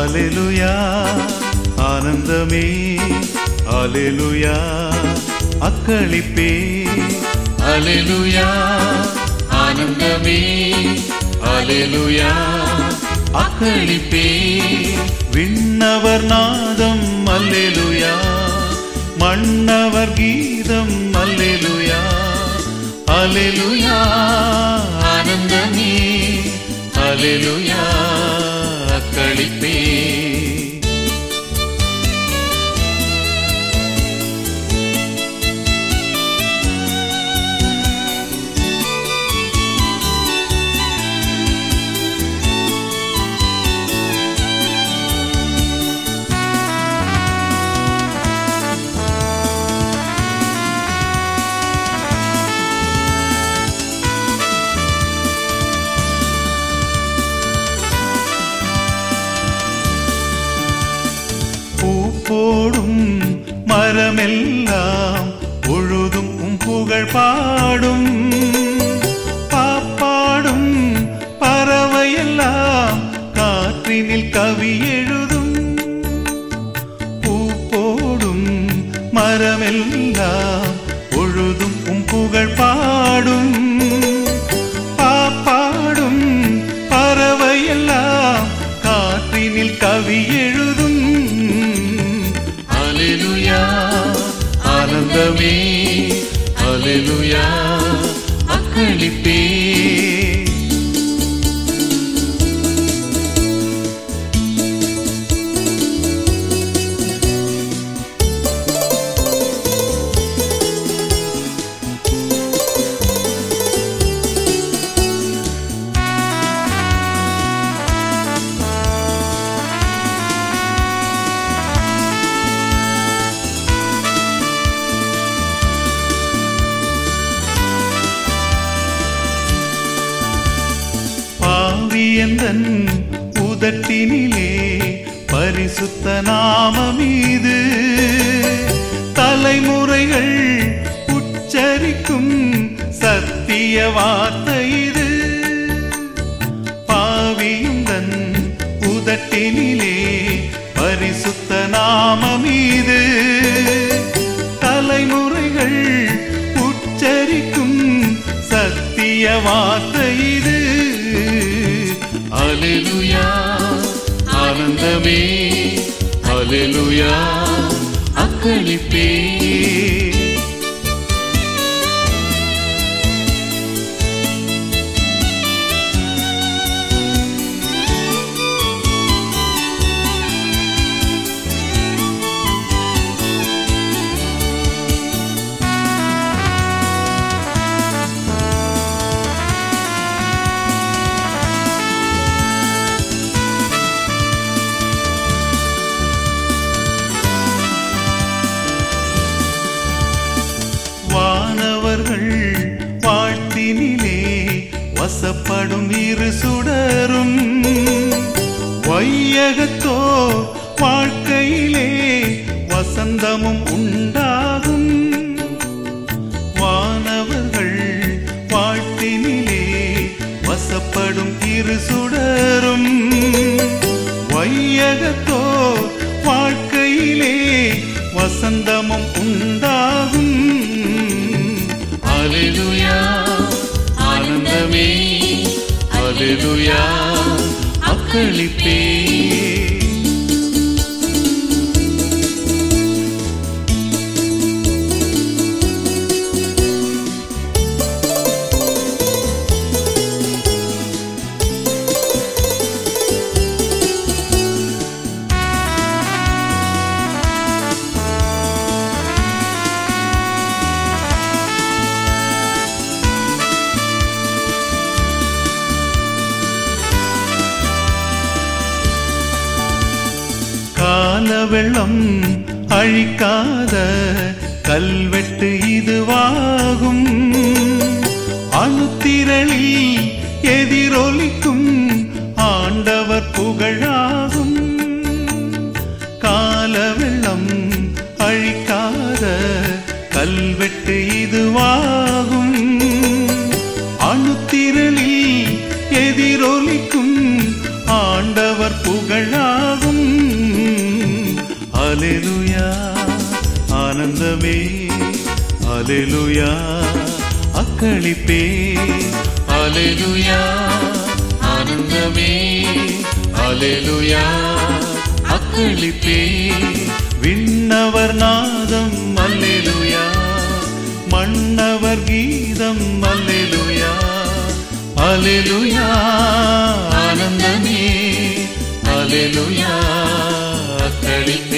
அல்லேலூயா ஆனந்தமே, அல்லேலூயா அக்களிப்பே, அல்லேலூயா ஆனந்தமே, அல்லேலூயா அக்களிப்பே. விண்ணவர் நாதம் அல்லேலூயா, மன்னவர் கீதம் அல்லேலூயா, அல்லேலூயா ஆனந்தமே, அல்லேலூயா அக்களிப்பே. போடும் மரமெல்லாம் பொழுதும் புகழ் பாடும், பாப்பாடும் பறவையெல்லாம் காற்றினில் கவி எழுதும். பூ போடும் மரமெல்லாம் பொழுதும் புகழ் பாடும், பாப்பாடும் பறவையெல்லாம் காற்றினில் கவி எழுதும். அல்லேலூயா ஆனந்தமே, அல்லேலூயா அக்களிப்பே. பாவியந்தன் உதட்டினிலே பரிசுத்த நாமமீது தலைமுறைகள் உச்சரிக்கும் சத்திய வார்த்தை இது. பாவியந்தன் உதட்டினிலே பரிசுத்த நாமமீது தலைமுறைகள் உச்சரிக்கும் சத்திய வார்த்தை இது. அல்லேலூயா ஆனந்தமே, அல்லேலூயா அக்களிப்பே. வானவர்கள் வாழ்த்தினிலே வசப்படும் இரு சுடரும், வையகத்தோ வாழ்க்கையிலே வசந்தமும் உண்டாகும். வானவர்கள் வாழ்த்தினிலே வசப்படும் இரு சுடரும், வையகத்தோ வாழ்க்கையிலே வசந்தமும் உண்டாகும். அல்லேலூயா ஆனந்தமே, அல்லேலூயா அக்களிப்பே. காலவெள்ளம் அழிக்காத கல்வெட்டு இதுவாகும். அணுத்திரளில் எதிரொலிக்கும் ஆண்டவர் புகழாகும். காலவெள்ளம் அழிக்காத கல்வெட்டு இதுவாகும். அணுத்திரளில் எதிரொலிக்கும் ஆண்டவர் புகழாகும். அல்லேலூயா அக்களிப்பே அல்லேலூயா ஆனந்தமே அல்லேலூயா அக்களிப்பே விண்ணவர் நாதம் அல்லேலூயா மன்னவர் கீதம் அல்லேலூயா அல்லேலூயா ஆனந்தமே அல்லேலூயா அக்களிப்பே